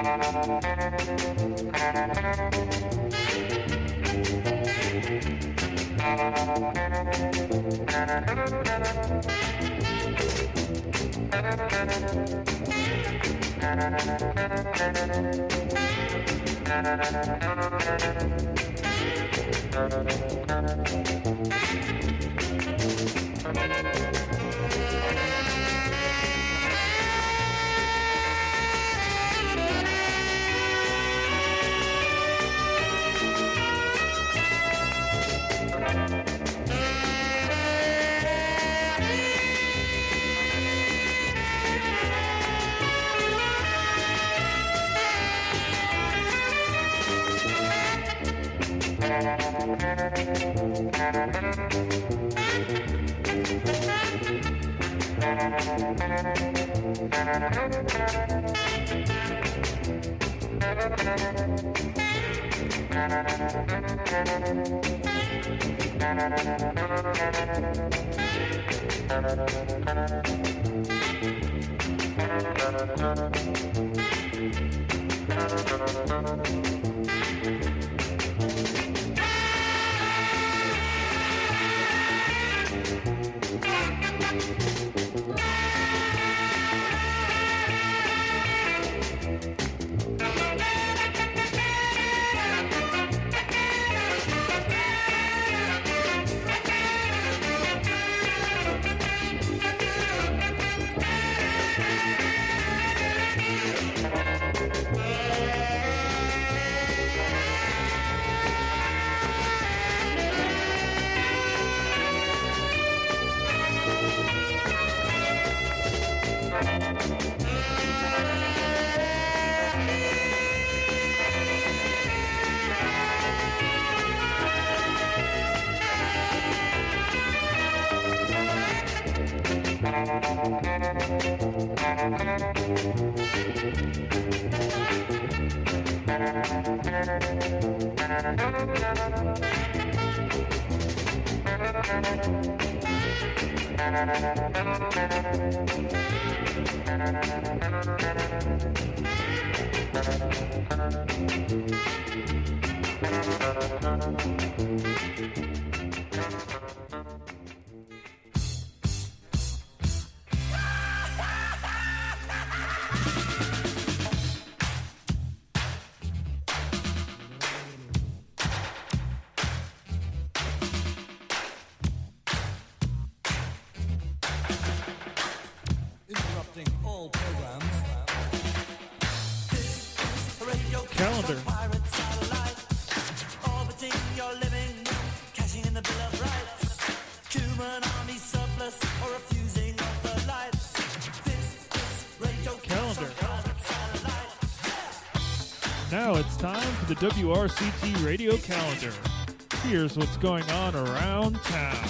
Now it's time for the WRCT Radio Calendar. Here's what's going on around town.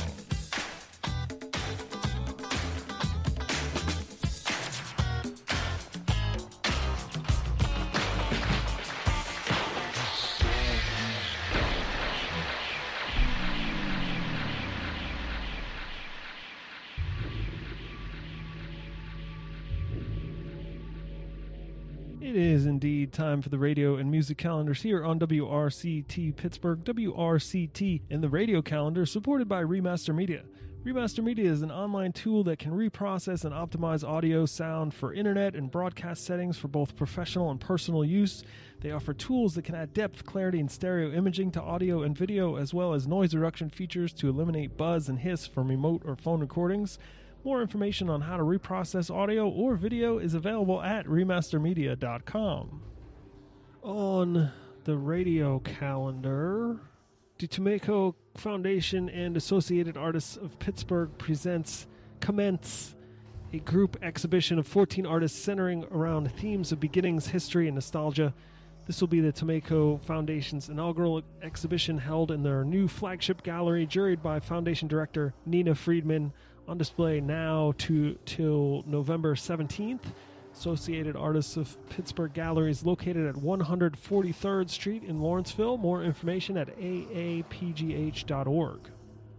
It is indeed time for the radio and music calendars here on WRCT Pittsburgh. WRCT and the radio calendar supported by Remaster Media. Remaster Media is an online tool that can reprocess and optimize audio, sound for internet and broadcast settings for both professional and personal use. They offer tools that can add depth, clarity, and stereo imaging to audio and video, as well as noise reduction features to eliminate buzz and hiss from remote or phone recordings. More information on how to reprocess audio or video is available at remastermedia.com. On the radio calendar, the Tomeko Foundation and Associated Artists of Pittsburgh commence a group exhibition of 14 artists centering around themes of beginnings, history, and nostalgia. This will be the Tomeko Foundation's inaugural exhibition held in their new flagship gallery, juried by Foundation Director Nina Friedman, on display now till November 17th. Associated Artists of Pittsburgh Gallery is located at 143rd Street in Lawrenceville. More information at aapgh.org.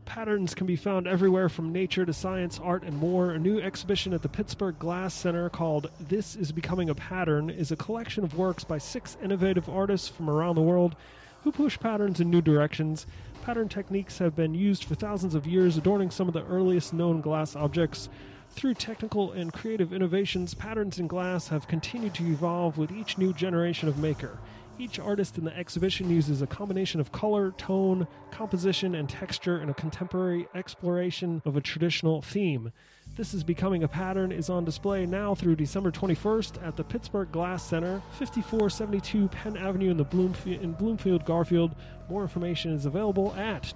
Patterns can be found everywhere from nature to science, art, and more. A new exhibition at the Pittsburgh Glass Center called This is Becoming a Pattern is a collection of works by 6 innovative artists from around the world who push patterns in new directions. Pattern techniques have been used for thousands of years, adorning some of the earliest known glass objects. Through technical and creative innovations, patterns in glass have continued to evolve with each new generation of maker. Each artist in the exhibition uses a combination of color, tone, composition, and texture in a contemporary exploration of a traditional theme. This is Becoming a Pattern is on display now through December 21st at the Pittsburgh Glass Center, 5472 Penn Avenue in Bloomfield, Garfield. More information is available at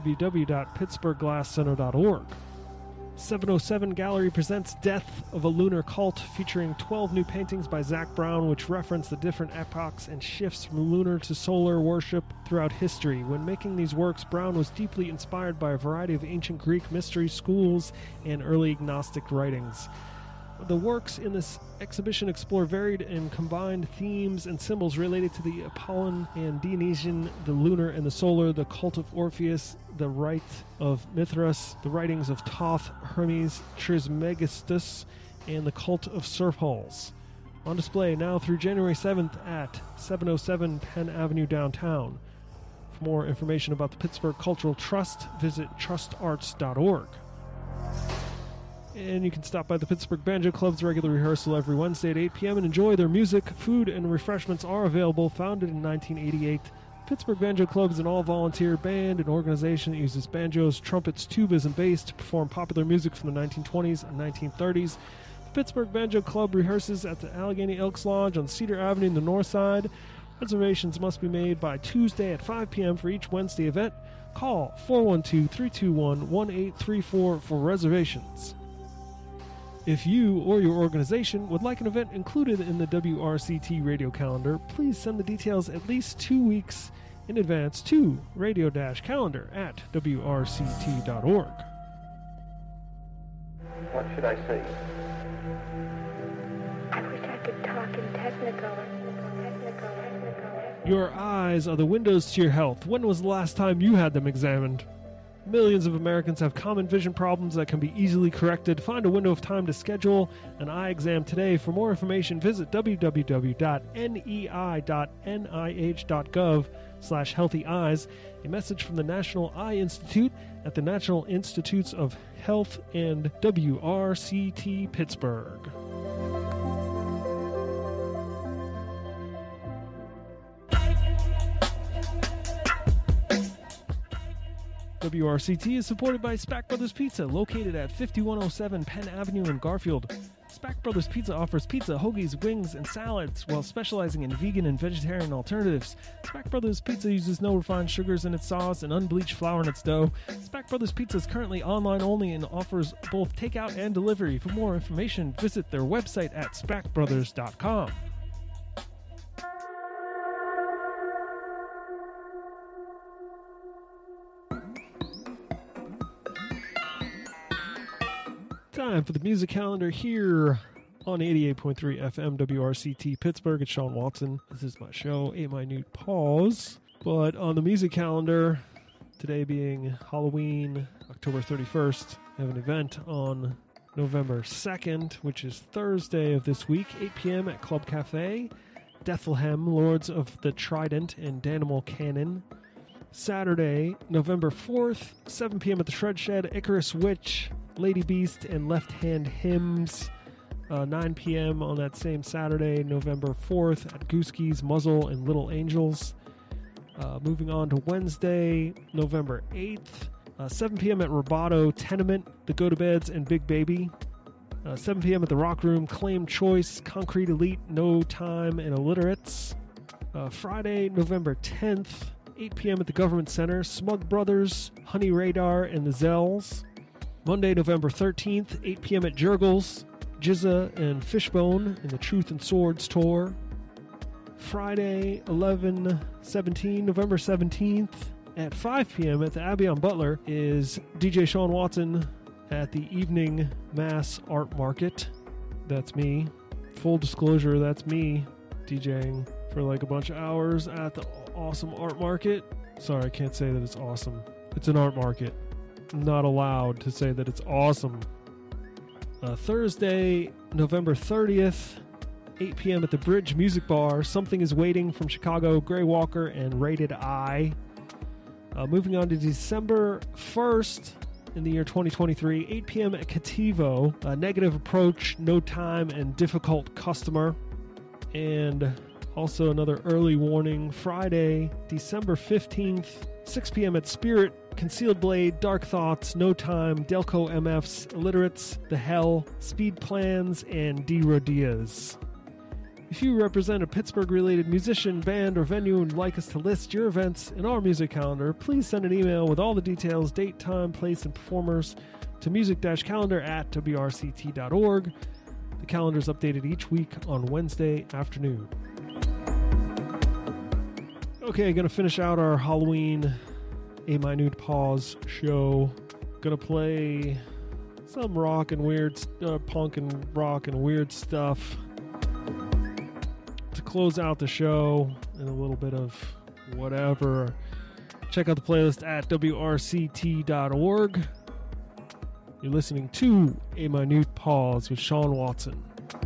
www.pittsburghglasscenter.org. 707 Gallery presents Death of a Lunar Cult, featuring 12 new paintings by Zach Brown, which reference the different epochs and shifts from lunar to solar worship throughout history. When making these works, Brown was deeply inspired by a variety of ancient Greek mystery schools and early Gnostic writings. The works in this exhibition explore varied and combined themes and symbols related to the Apollon and Dionysian, the lunar and the solar, the cult of Orpheus, the rite of Mithras, the writings of Thoth, Hermes, Trismegistus, and the cult of Serpals. On display now through January 7th at 707 Penn Avenue downtown. For more information about the Pittsburgh Cultural Trust, visit trustarts.org. And you can stop by the Pittsburgh Banjo Club's regular rehearsal every Wednesday at 8 p.m. and enjoy their music. Food and refreshments are available. Founded in 1988, Pittsburgh Banjo Club is an all-volunteer band and organization that uses banjos, trumpets, tubas, and bass to perform popular music from the 1920s and 1930s. The Pittsburgh Banjo Club rehearses at the Allegheny Elks Lodge on Cedar Avenue in the north side. Reservations must be made by Tuesday at 5 p.m. for each Wednesday event. Call 412-321-1834 for reservations. If you or your organization would like an event included in the WRCT radio calendar, please send the details at least 2 weeks in advance to radio-calendar@wrct.org. What should I say? I wish I could talk in Technicolor. Your eyes are the windows to your health. When was the last time you had them examined? Millions of Americans have common vision problems that can be easily corrected. Find a window of time to schedule an eye exam today. For more information, visit www.nei.nih.gov/healthy-eyes. A message from the National Eye Institute at the National Institutes of Health and WRCT Pittsburgh. WRCT is supported by Spack Brothers Pizza, located at 5107 Penn Avenue in Garfield. Spack Brothers Pizza offers pizza, hoagies, wings, and salads while specializing in vegan and vegetarian alternatives. Spack Brothers Pizza uses no refined sugars in its sauce and unbleached flour in its dough. Spack Brothers Pizza is currently online only and offers both takeout and delivery. For more information, visit their website at spackbrothers.com. Time for the music calendar here on 88.3 FM WRCT Pittsburgh. It's Sean Watson. This is my show, A Minute Pause. But on the music calendar, today being Halloween, October 31st, I have an event on November 2nd, which is Thursday of this week, 8 p.m. at Club Cafe. Deathlehem, Lords of the Trident, and Danimal Cannon. Saturday, November 4th, 7 p.m. at the Shred Shed, Icarus Witch, Lady Beast, and Left Hand Hymns. 9 p.m. on that same Saturday, November 4th, at Gooskey's, Muzzle, and Little Angels. Moving on to Wednesday, November 8th, 7 p.m. at Roboto, Tenement, The Go-To-Beds, and Big Baby. 7 p.m. at the Rock Room, Claim Choice, Concrete Elite, No Time, and Illiterates. Friday, November 10th, 8 p.m. at the Government Center, Smug Brothers, Honey Radar, and the Zells. Monday, November 13th, 8 p.m. at Jurgles, Jizza, and Fishbone in the Truth and Swords tour. Friday, November 17th, at 5 p.m. at the Abbey on Butler is DJ Sean Watson at the Evening Mass Art Market. That's me. Full disclosure, that's me DJing for like a bunch of hours at the awesome art market. Sorry, I can't say that it's awesome. It's an art market. not allowed to say that it's awesome. Thursday, November 30th, 8 p.m. at the Bridge Music Bar. Something is Waiting from Chicago, Gray Walker, and Rated I. Moving on to December 1st in the year 2023, 8 p.m. at Cativo. Negative Approach, No Time, and Difficult Customer. And also another early warning, Friday, December 15th, 6 p.m. at Spirit, Concealed Blade, Dark Thoughts, No Time, Delco MFs, Illiterates, The Hell, Speed Plans, and D. Rodias. If you represent a Pittsburgh-related musician, band, or venue and would like us to list your events in our music calendar, please send an email with all the details, date, time, place, and performers to music-calendar@wrct.org. The calendar is updated each week on Wednesday afternoon. Okay, gonna finish out our Halloween A Minute Pause show. Gonna play some rock and weird, punk and rock and weird stuff to close out the show, and a little bit of whatever. Check out the playlist at wrct.org. You're listening to A Minute Pause with Sean Watson.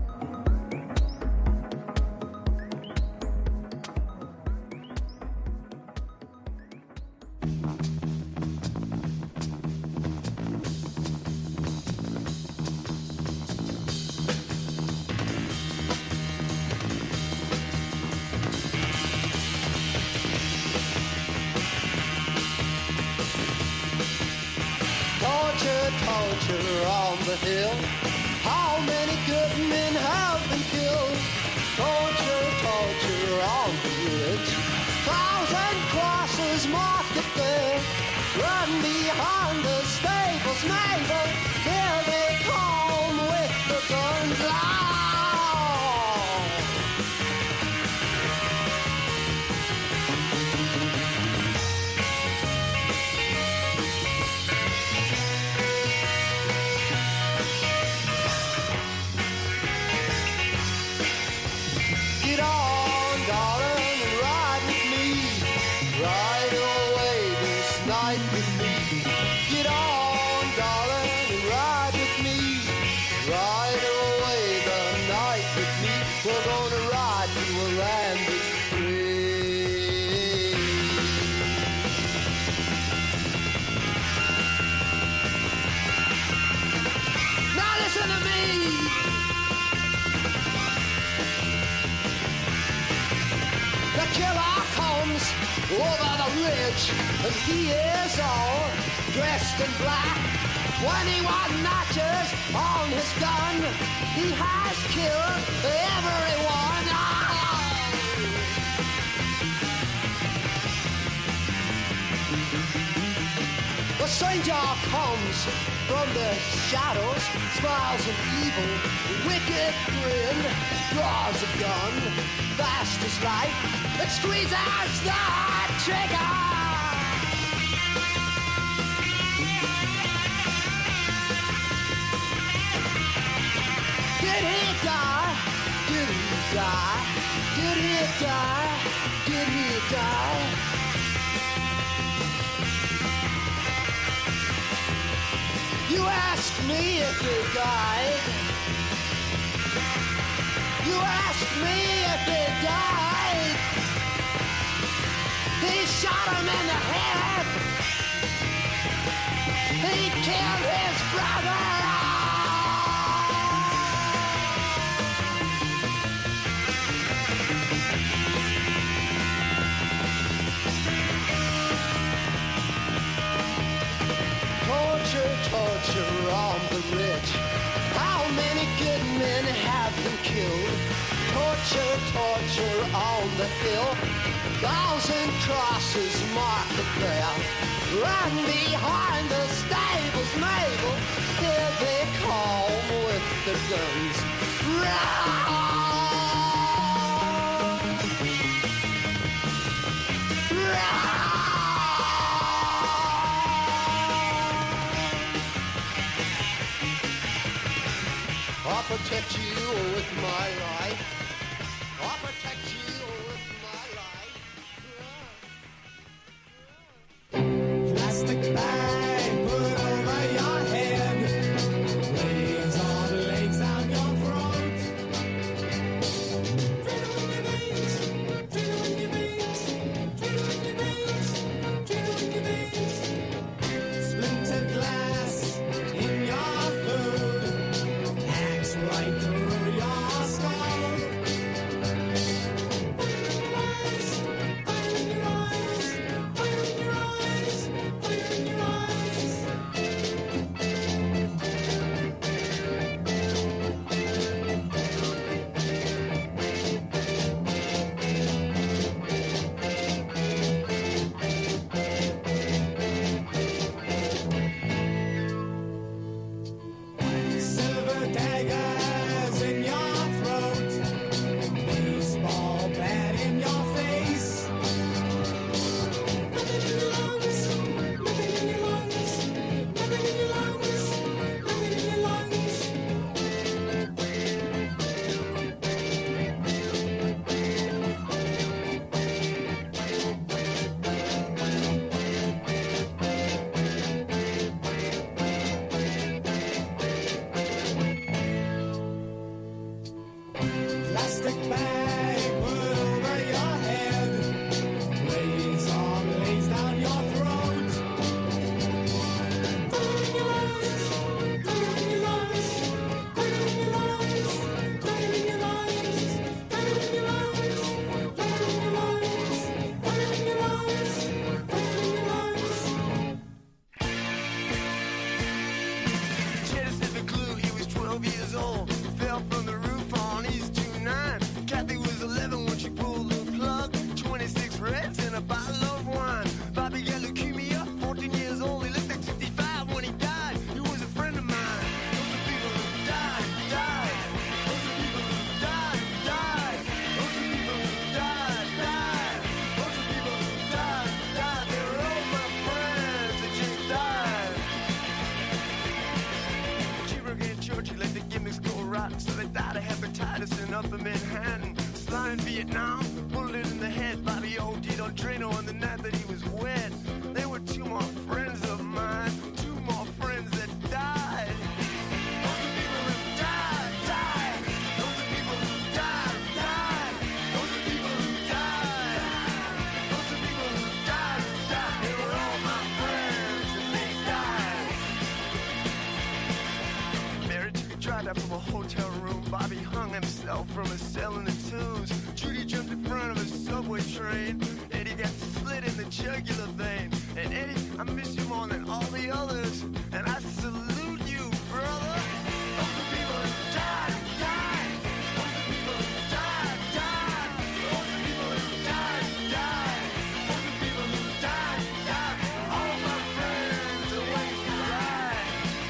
Torture on the hill. How many good men have been killed? Torture on the ridge. 1,000 crosses mark it there. Run behind the stables, neighbor. Here they come with the guns. Get on, darling, and ride with me. Ride away this night with me. Get on, darling, and ride with me. Ride away the night with me. We're gonna ride to a land that's free. Now listen to me. The killer comes over the ridge, and he is all dressed in black. 21 notches on his gun, he has killed everyone. The stranger comes from the shadows, smiles an evil, wicked grin, draws a gun, fast as light, and squeezes the trigger. Did he die? Did he die? Did he die? Did he die? You ask me if he died. You ask me if he died. He shot him in the head. He killed his brother. Torture on the ridge. How many good men have been killed? Torture on the hill. 1,000 crosses mark it there. Run behind the stables, Mabel. Here they come with the guns. Run! I'll protect you with my life. I'll protect you with my life. Plastic bag, put plastic bag put over your head. Playing song lays down your throat. Put it in your lungs, put it in your lungs, put it in your lungs, put it in your lungs, put it in your lungs, put it in your lungs, put it in your lungs, put it in your lungs. Cheddar sniffing glue, he was 12 years old. Fell from the roof on East 29. Kathy was 11 when she pulled the plug. 26 reds and a bottle of wine. Bobby got leukemia, 14 years old. He looked like 65 when he died. He was a friend of mine. Those are people who died, died. Those are people who died, died. Those are people who died, died. Those are people who died, died. They were all my friends that just died. Cheeseburger and Georgie let the gimmicks go rotten, so they died of hepatitis in Upper Manhattan. Slide in Vietnam, bullet in the head. Bobby OD'd on Drano on the night that he was wed. They were two more friends of mine, two more friends that died. Those are people who died, died. Those are people who died, died. Those are people who died. Those are people who died, died. They were all my friends and they died. Mary took a drive out from a hotel room. Bobby hung himself from a cell in the twos. Judy jumped in front of a subway train. Eddie got slit in the jugular vein. And Eddie, I miss you more than all the others. And I salute you, brother. Those are people who died, died. Those are people who died, died. Those are people who died, died. Those are people who died, died. All my friends are when you died.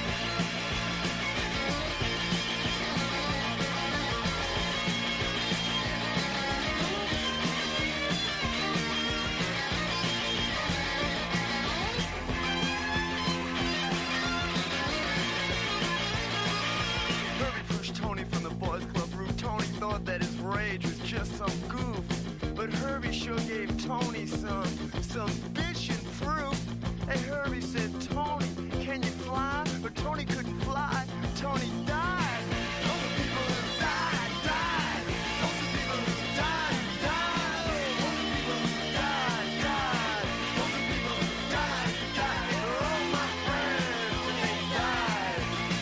Herbie pushed Tony from the boys club roof. Tony thought that his rage was just some goof, but Herbie sure gave Tony some bitchin' proof. And Herbie said, Tony, can you fly? But Tony couldn't fly. Tony died. Those are people who died, died. Those are people who died, died. Those are people who died, died. Those are people who died, died. They're all my friends and they died.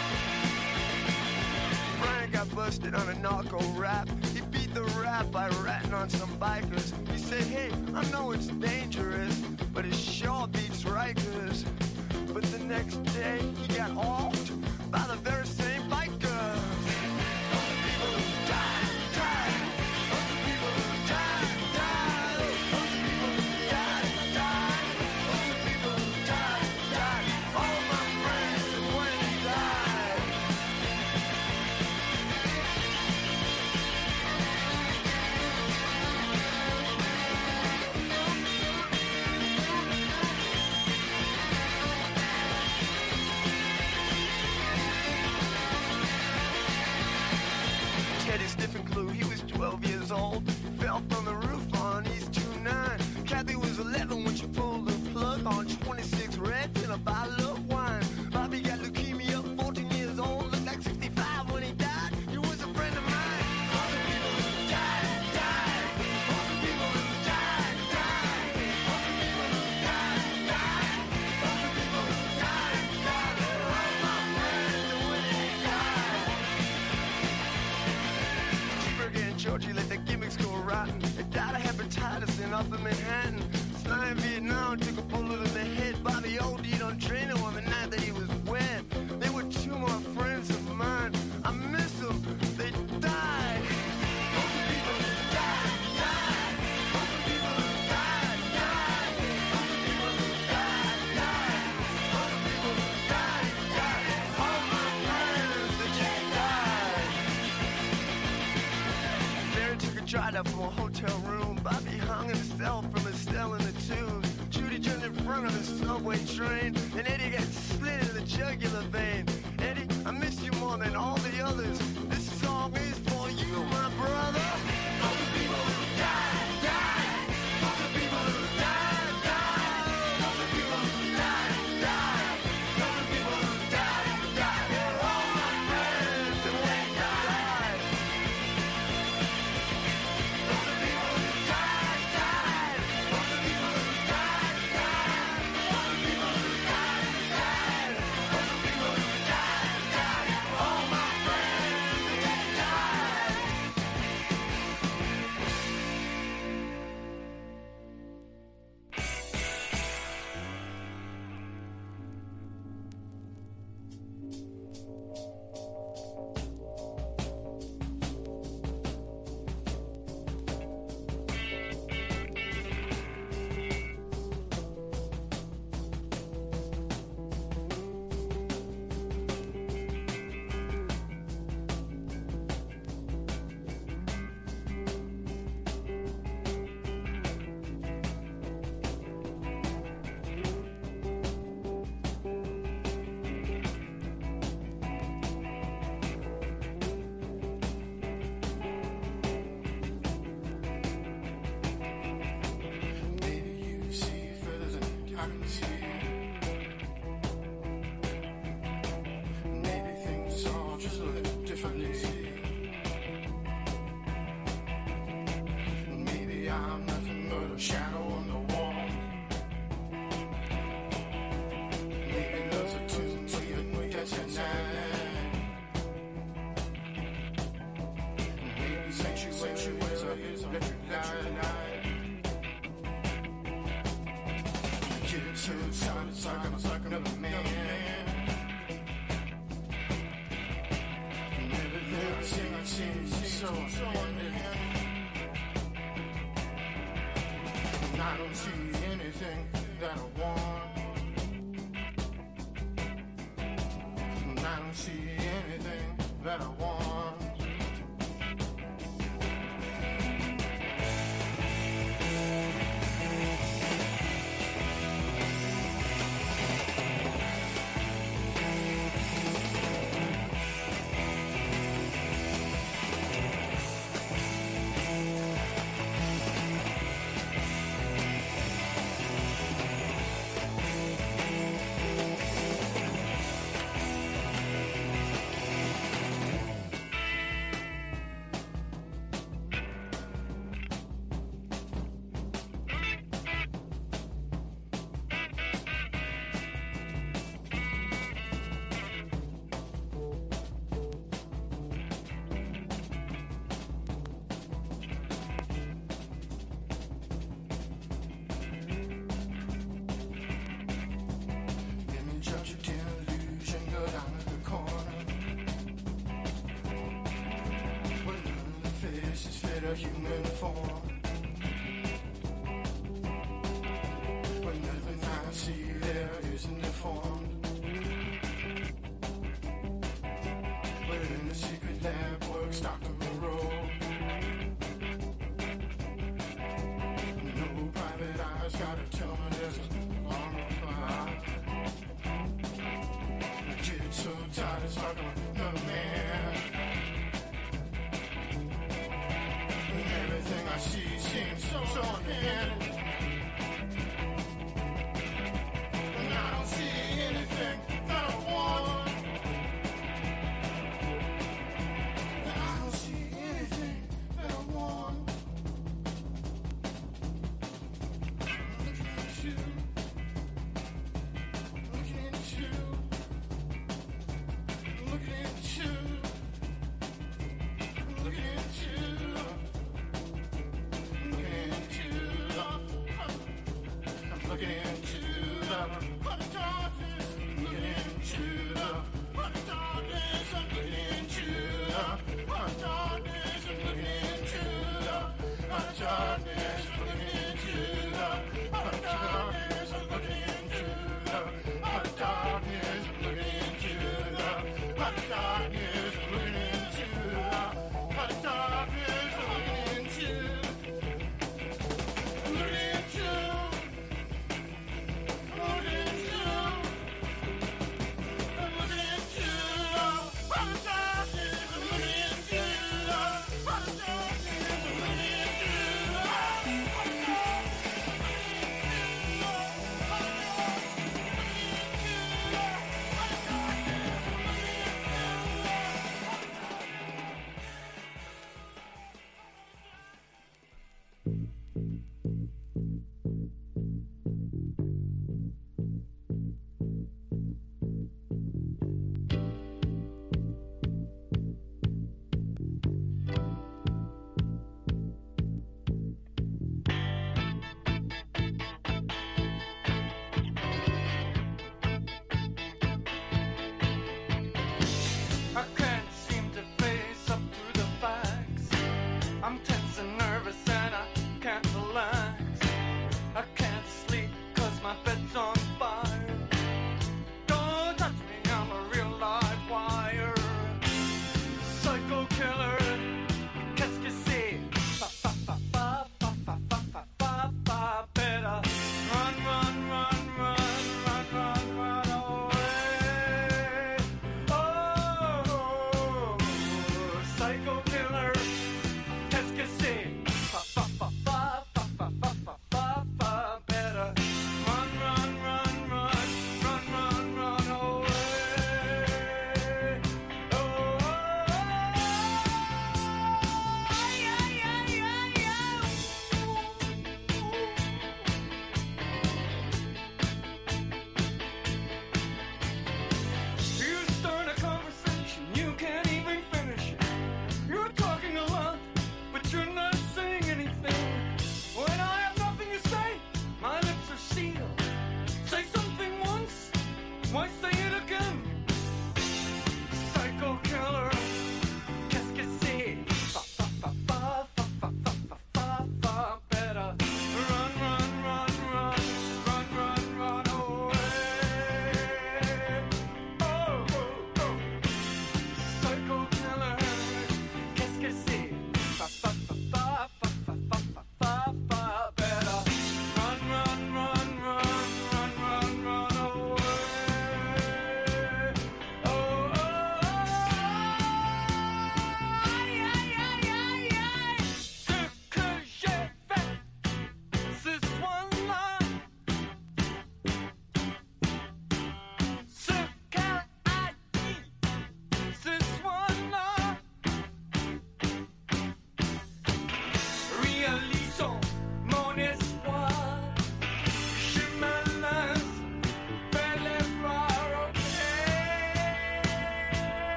Brian got busted on a narco rap. He beat the rap by ratting on some bikers. He said, hey, I know it's dangerous, but it sure beats Rikers. But the next day, he got offed by the very same bikers. Those are people who died, died. Those are people who died, died. Those are people who died, died. Those are people who died, died. All my friends and when they died. Teddy sniffing glue, he was 12 years old. Fell from the roof on East 29. Kathy was 11 when she pulled the plug on 26 reds and a bottle of wine. Bobby got leukemia, 14 years old. Looked like 65 when he died. He was a friend of mine. Those are people who died, died. Those are people who died, died. Those are people who died, died. Those are people who died, died. They're all my friends and when they died. Cheeseburger and Georgie let the gimmicks go rotten. They died of hepatitis in Upper Manhattan. Sly in Vietnam took a bullet in the head. Bobby OD'd on Drano on the night that he was wed. They were two more friends of mine. I miss them. They died. Those are people who died, died. Those are people who died, died. Those are people who died, died. Those are people who died, died. All my friends that just died. Mary took a drive out from a hotel room. Bobby hung himself from a cell in the tubes. Judy jumped in front of a subway train. And Eddie got slit in the jugular vein. Eddie, I miss you more than all the others. This song is for you, my brother. Those are people who died, died. Those are people who died, died. Those are people who died, died. Those are people who died, died. They're all my friends and they died. sanctuary is electric light. Get so tired, it's like another man. And everything I see so underhand. And I don't see anything that I want. And I don't see anything that I want. A human form. When nothing I see there isn't deformed. But in the secret lab works Dr. Moreau. No private eyes gotta tell me there's a long fire. I get so tired it's like another man. Everything I see seems so unending. And I don't see anything that I want. And I don't see anything that I want. Looking into the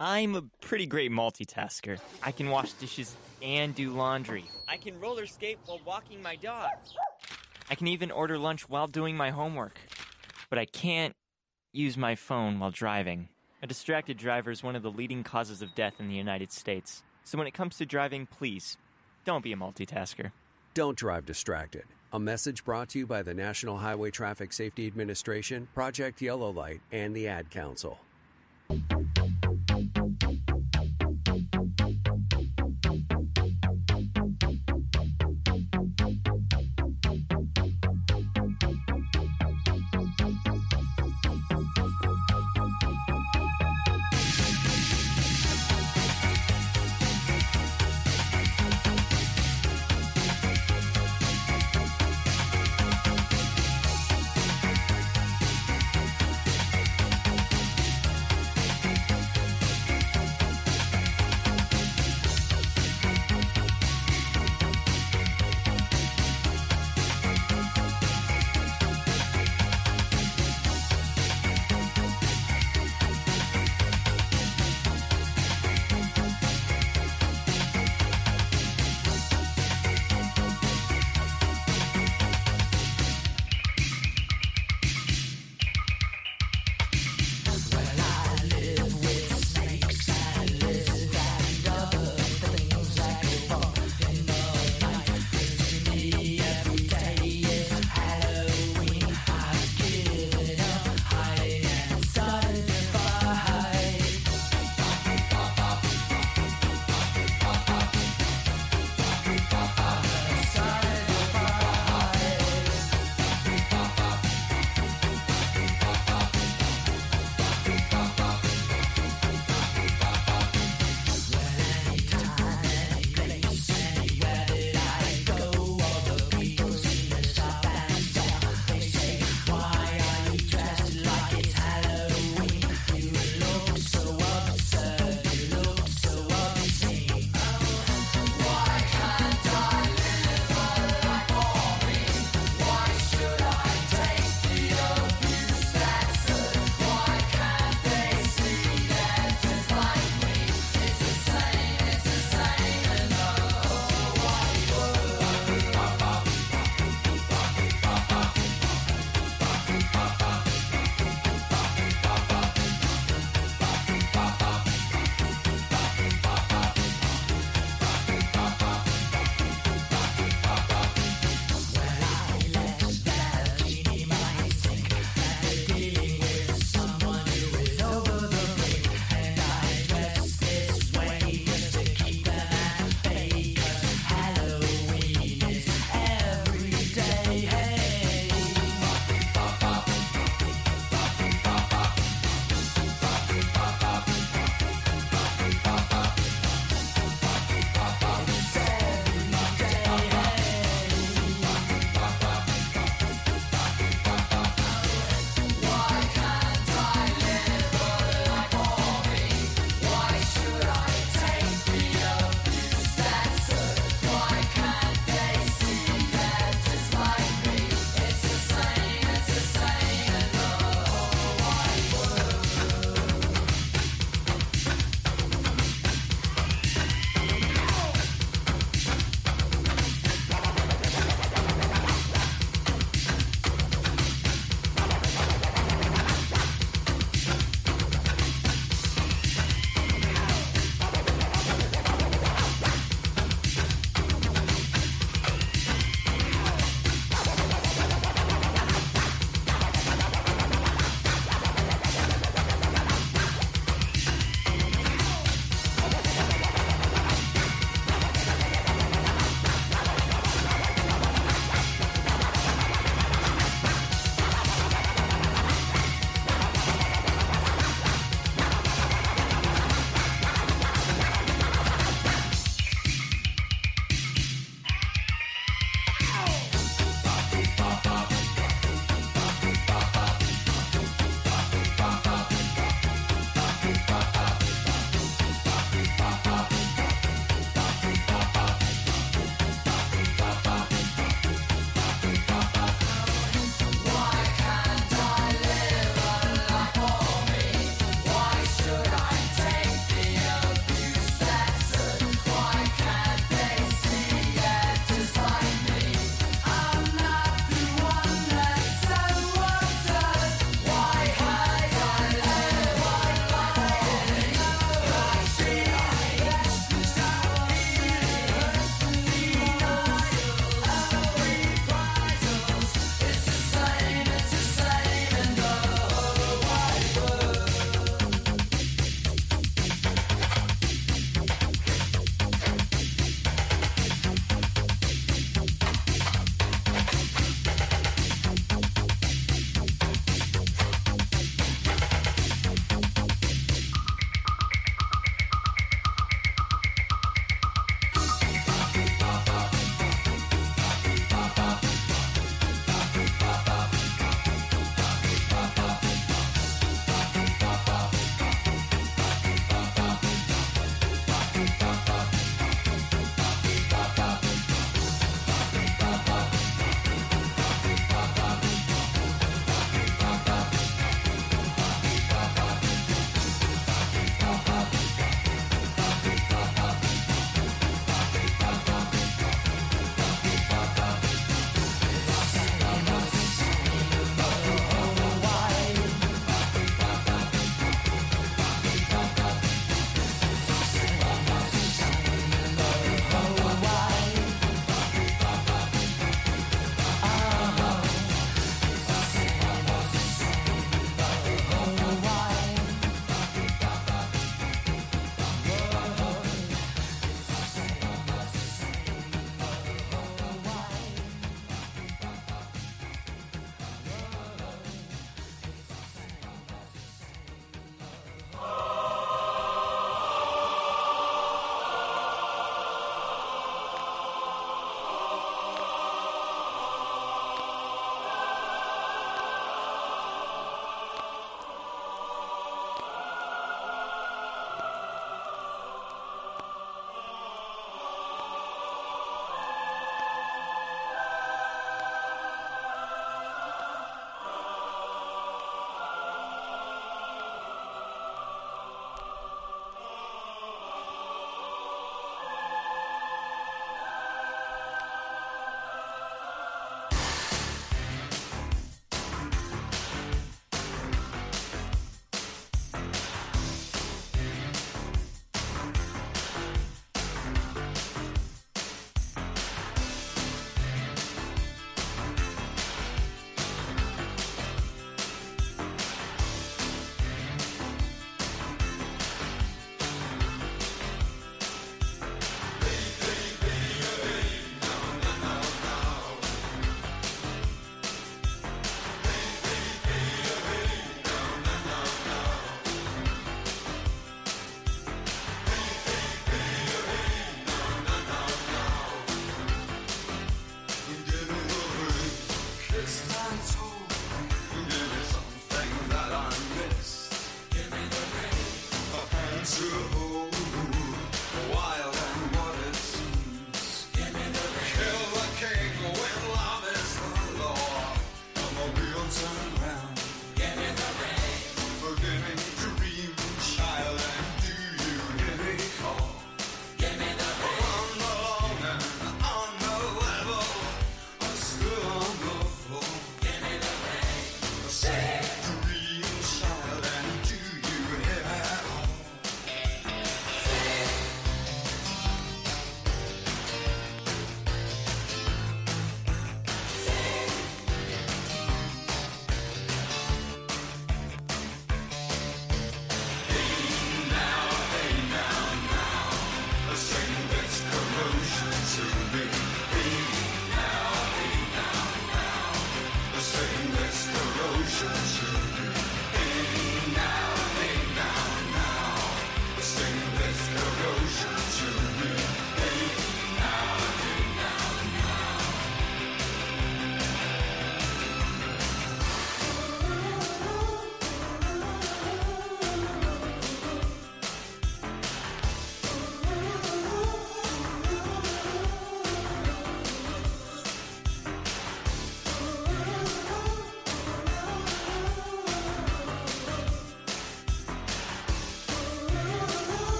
I'm a pretty great multitasker. I can wash dishes and do laundry. I can roller skate while walking my dog. I can even order lunch while doing my homework. But I can't use my phone while driving. A distracted driver is one of the leading causes of death in the United States. So when it comes to driving, please, don't be a multitasker. Don't drive distracted. A message brought to you by the National Highway Traffic Safety Administration, Project Yellow Light, and the Ad Council.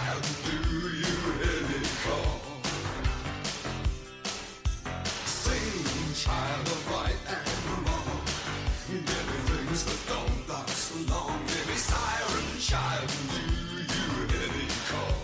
child, do you hear me call? Sing, child of right and wrong. Give me things that don't last long. Give me siren, child, do you hear me call?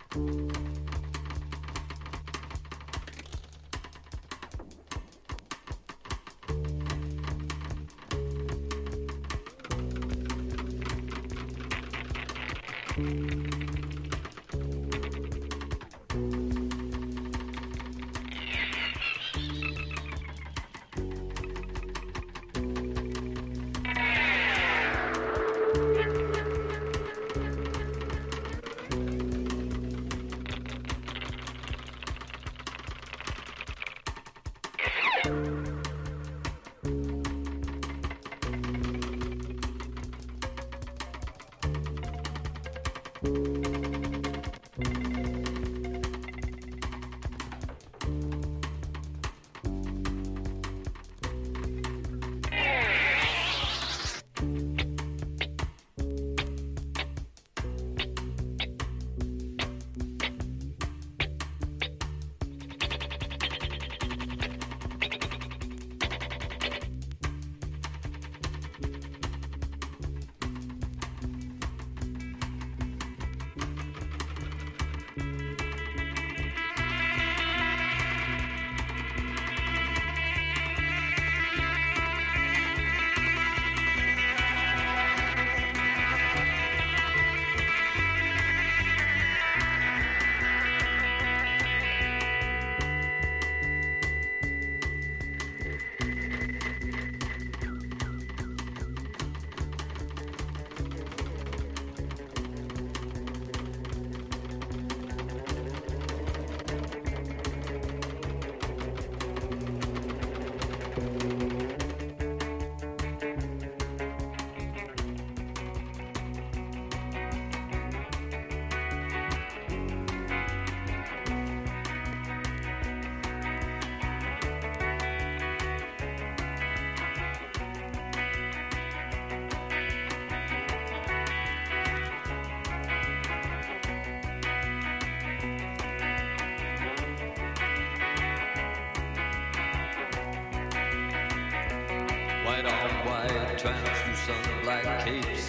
White on white, translucent black capes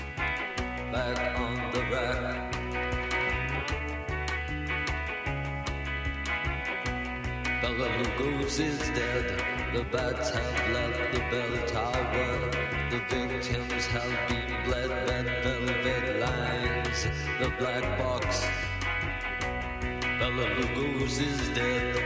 back on the rack. Bella Lugos is dead. The bats have left the bell tower. The victims have been bled. Red velvet lines. The black box. Bella Lugos is dead.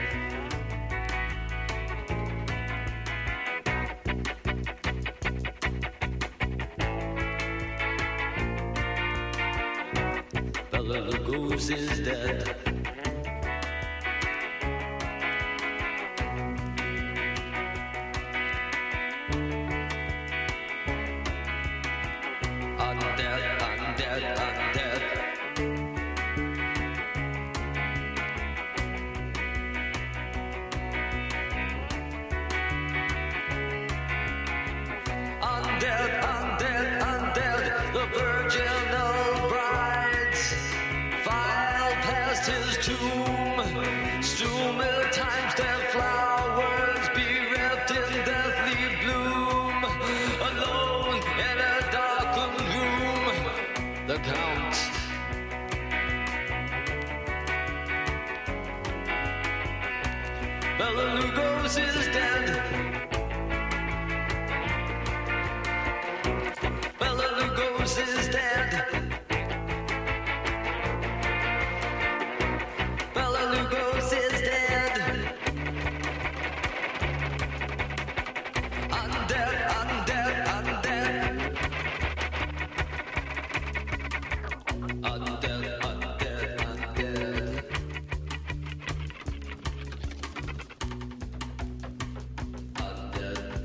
Bella Lugos is dead. I'm dead, I'm dead, I'm dead. I'm dead, I'm dead, I'm dead. The virginal brides file past his tomb. Still many times their flowers bereft in deathly bloom. Alone in a darkened room, the Count. Bela Lugos is dead. Bela Lugos is dead. Bela Lugos is dead. I'm dead, I'm dead, I'm dead. I'm dead, I'm dead, I'm dead. I'm dead.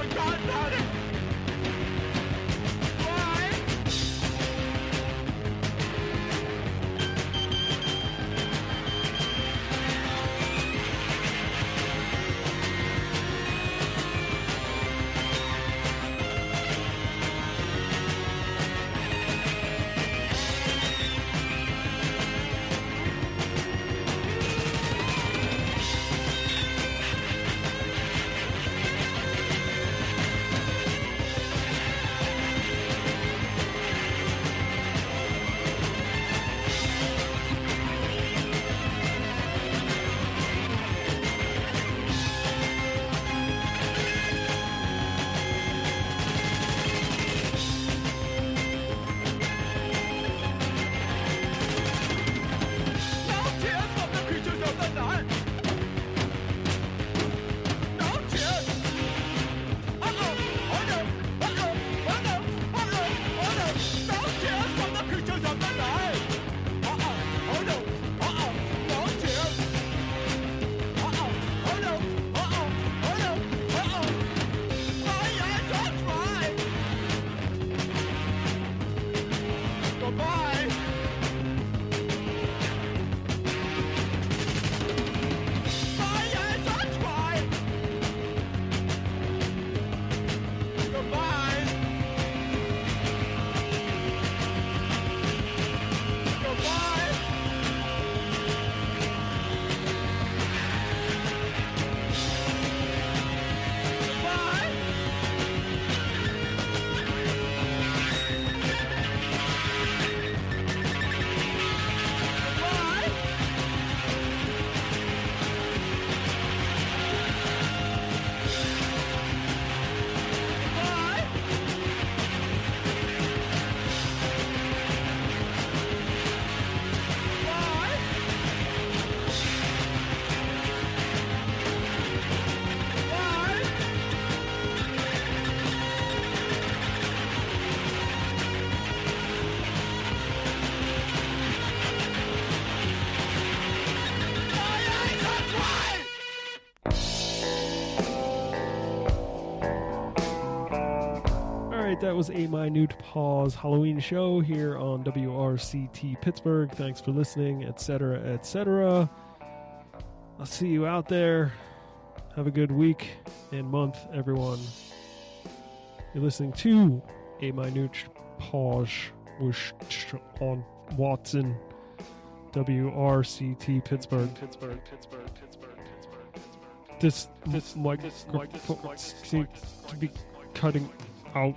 That was A Minute Pause Halloween show here on WRCT Pittsburgh. Thanks for listening, etc., etc. I'll see you out there. Have a good week and month, everyone. You're listening to A Minute Pause on Watson, WRCT Pittsburgh. This microphone seems to be cutting out.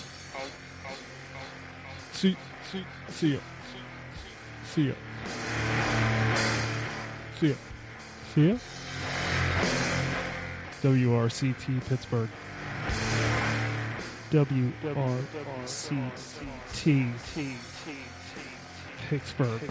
See ya. WRCT Pittsburgh. WRCT Pittsburgh.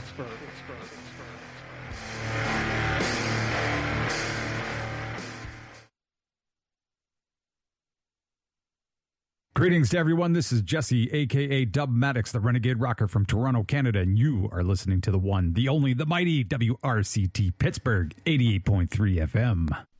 Greetings to everyone. This is Jesse, a.k.a. Dub Maddox, the Renegade Rocker from Toronto, Canada, and you are listening to the one, the only, the mighty WRCT Pittsburgh 88.3 FM.